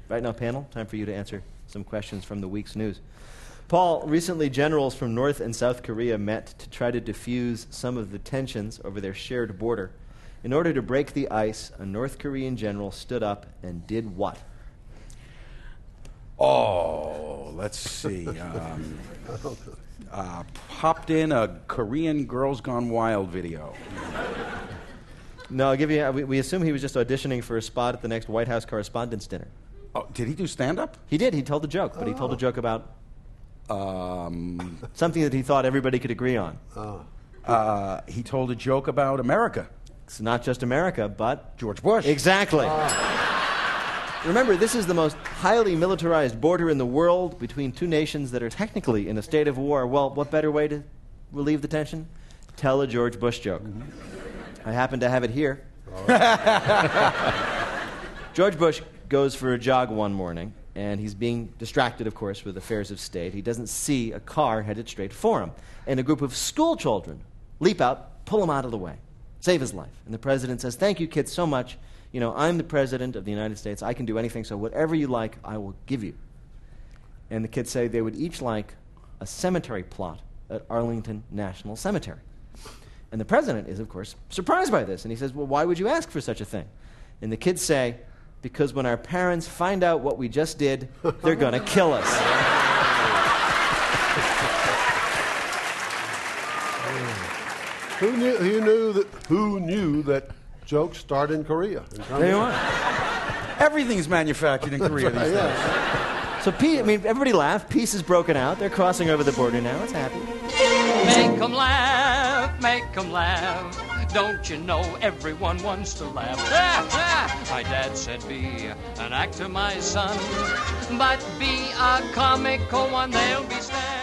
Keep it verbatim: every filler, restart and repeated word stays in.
Right now, panel, time for you to answer some questions from the week's news. Paul, recently generals from North and South Korea met to try to diffuse some of the tensions over their shared border. In order to break the ice, a North Korean general stood up and did what? Oh, let's see. Um, uh, popped in a Korean Girls Gone Wild video. No, I'll give you. We, we assume he was just auditioning for a spot at the next White House Correspondents' Dinner. Oh, did he do stand-up? He did. He told a joke, but he told a joke about Um, something that he thought everybody could agree on. Oh. uh, he told a joke about America. It's not just America, but George Bush. Exactly. Remember, this is the most highly militarized border in the world between two nations that are technically in a state of war. Well, what better way to relieve the tension? Tell a George Bush joke. Mm-hmm. I happen to have it here. George Bush goes for a jog one morning, and he's being distracted, of course, with affairs of state. He doesn't see a car headed straight for him. And a group of school children leap out, pull him out of the way, save his life. And the president says, "Thank you, kids, so much. You know, I'm the president of the United States. I can do anything, so whatever you like, I will give you." And the kids say they would each like a cemetery plot at Arlington National Cemetery. And the president is, of course, surprised by this. And he says, "Well, why would you ask for such a thing?" And the kids say, "Because when our parents find out what we just did, they're going to kill us." Who knew? Who knew that? Who knew that jokes start in Korea? In There you are. Everything's manufactured in Korea these days. Yeah. So, peace, I mean, everybody laughed. Peace is broken out. They're crossing over the border now. It's happy. Make 'em laugh, make 'em laugh. Don't you know everyone wants to laugh? Ah, ah. My dad said be an actor, my son, but be a comical one. They'll be stand.